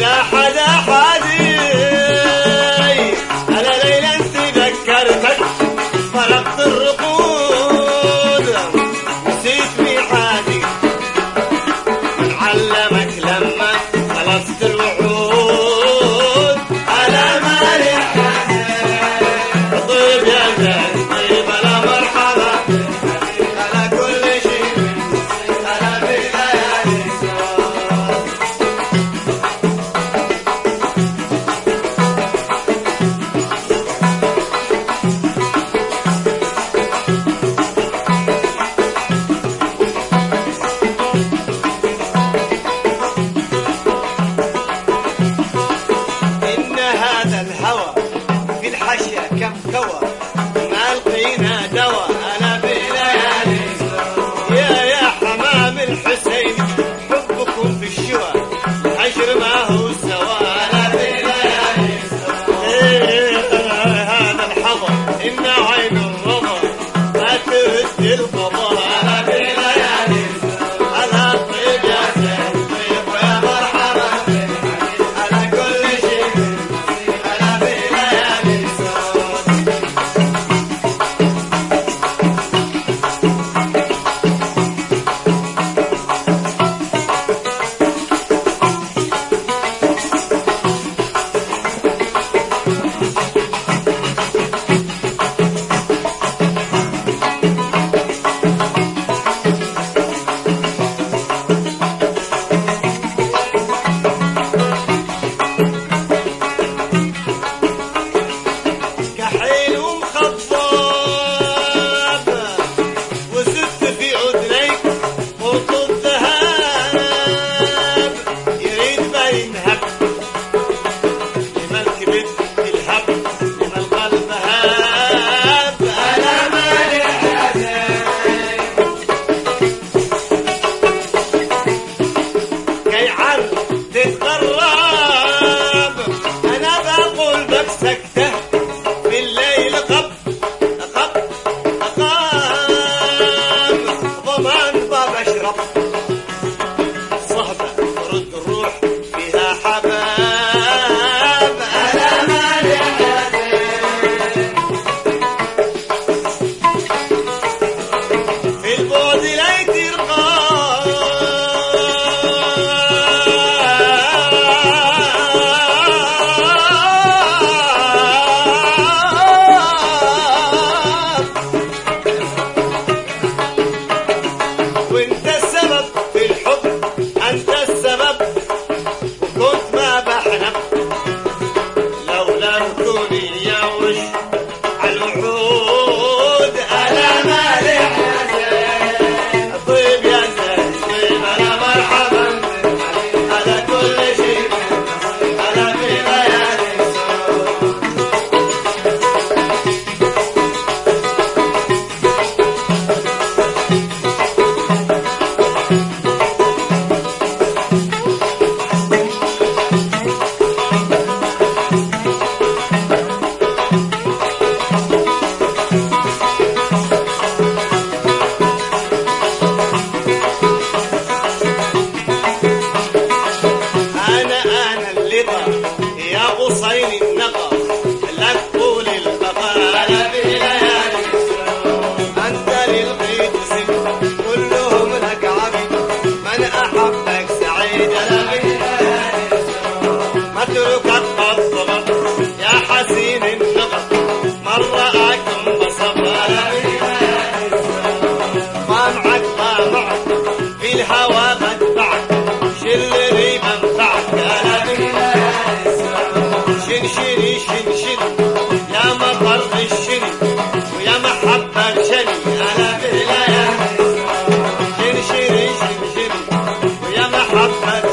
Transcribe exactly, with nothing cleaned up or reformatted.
إذا حدا حادي على ليلة تذكرتك فرقت الرقود نسيت ميعادي من علمك لما خلصت الوعود على مالي حزين طيب يا زين طيب لا مرحبا على كل شيء على في ليالي الهوى في الحشا كم كوى ما لقينا دوا أنا في ليالي يا يا حمام الحسين حبكم في الشوى حشر ما هو سوا أنا في ليالي إيه هذا الحضر إن عين الرضا ما ترد القضاء أنا في ليالي أنا طيب يا زين طيب ويا مرحبا على كل شيء تتغرب أنا بقول بمسكته بالليل قب قب قام ضمان باب أشرب صهبة ترد الروح فيها حباب أنا مالي في البعد ليتي رقاب وانت السبب في الحب انت السبب وكنت ما بحلم لولا ركوني يا وش عالوعود انا مالي حزين طيب يا زين طيب انا مرحبا على كل شيء انا في ليالي يا غصين النقى لك طول البقاء أنا في ليالي أنت للغيث سن كلهم لك عبيد من أحبك سعيد أنا في ليالي متركك الضبط يا حسين النقى من رآك انبسط أنا في ليالي طامعك طامعك في الهوى مدفعك شلني منفعك أنا في شنشني شنشني يا مطر الشني ويا محبة الشني أنا في ليالي شنشني شنشني ويا محبة